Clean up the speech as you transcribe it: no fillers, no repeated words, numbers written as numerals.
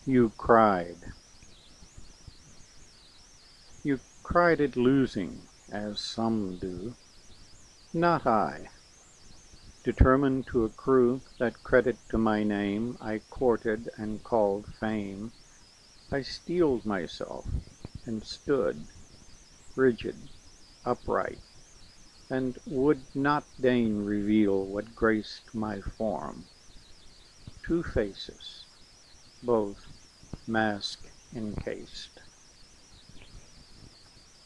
You cried. You cried at losing, as some do. Not I. Determined to accrue that credit to my name I courted and called fame, I steeled myself and stood, rigid, upright, and would not deign reveal what graced my form. Two faces, both mask encased.